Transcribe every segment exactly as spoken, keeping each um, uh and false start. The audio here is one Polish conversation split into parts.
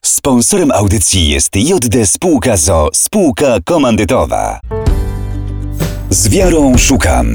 Sponsorem audycji jest J D Spółka z o o, spółka komandytowa. Z wiarą szukam.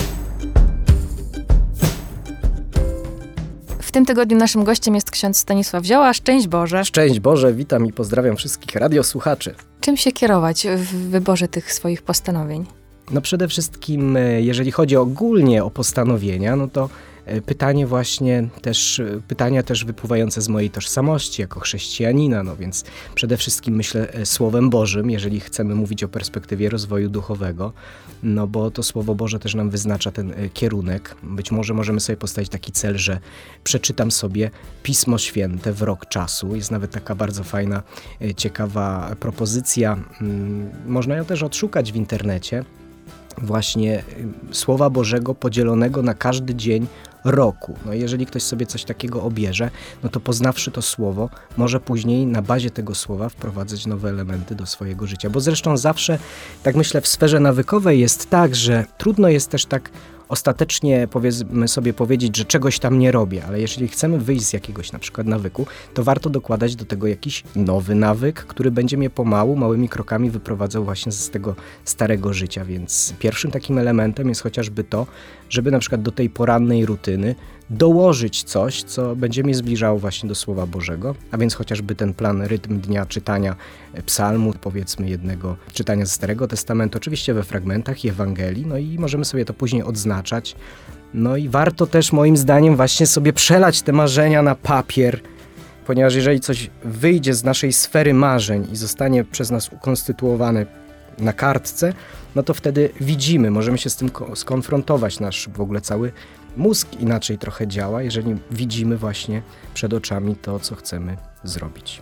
W tym tygodniu naszym gościem jest ksiądz Stanisław Zioła. Szczęść Boże. Szczęść Boże, witam i pozdrawiam wszystkich radiosłuchaczy. Czym się kierować w wyborze tych swoich postanowień? No przede wszystkim, jeżeli chodzi ogólnie o postanowienia, no to pytanie właśnie też, pytania też wypływające z mojej tożsamości jako chrześcijanina, no więc przede wszystkim myślę Słowem Bożym, jeżeli chcemy mówić o perspektywie rozwoju duchowego, no bo to Słowo Boże też nam wyznacza ten kierunek. Być może możemy sobie postawić taki cel, że przeczytam sobie Pismo Święte w rok czasu. Jest nawet taka bardzo fajna, ciekawa propozycja. Można ją też odszukać w internecie. Właśnie Słowa Bożego podzielonego na każdy dzień roku. No jeżeli ktoś sobie coś takiego obierze, no to poznawszy to słowo, może później na bazie tego słowa wprowadzać nowe elementy do swojego życia. Bo zresztą zawsze, tak myślę, w sferze nawykowej jest tak, że trudno jest też tak ostatecznie, powiedzmy sobie, powiedzieć, że czegoś tam nie robię, ale jeżeli chcemy wyjść z jakiegoś na przykład nawyku, to warto dokładać do tego jakiś nowy nawyk, który będzie mnie pomału, małymi krokami wyprowadzał właśnie z tego starego życia, więc pierwszym takim elementem jest chociażby to, żeby na przykład do tej porannej rutyny dołożyć coś, co będzie mnie zbliżało właśnie do Słowa Bożego, a więc chociażby ten plan, rytm dnia czytania psalmu, powiedzmy jednego czytania ze Starego Testamentu, oczywiście we fragmentach i Ewangelii, no i możemy sobie to później odznaczać. No i warto też moim zdaniem właśnie sobie przelać te marzenia na papier, ponieważ jeżeli coś wyjdzie z naszej sfery marzeń i zostanie przez nas ukonstytuowane na kartce, no to wtedy widzimy, możemy się z tym skonfrontować, nasz w ogóle cały mózg inaczej trochę działa, jeżeli widzimy właśnie przed oczami to, co chcemy zrobić.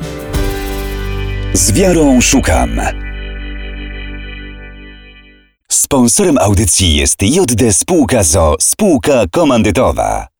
Z wiarą szukam. Sponsorem audycji jest J D Spółka z o o, spółka komandytowa.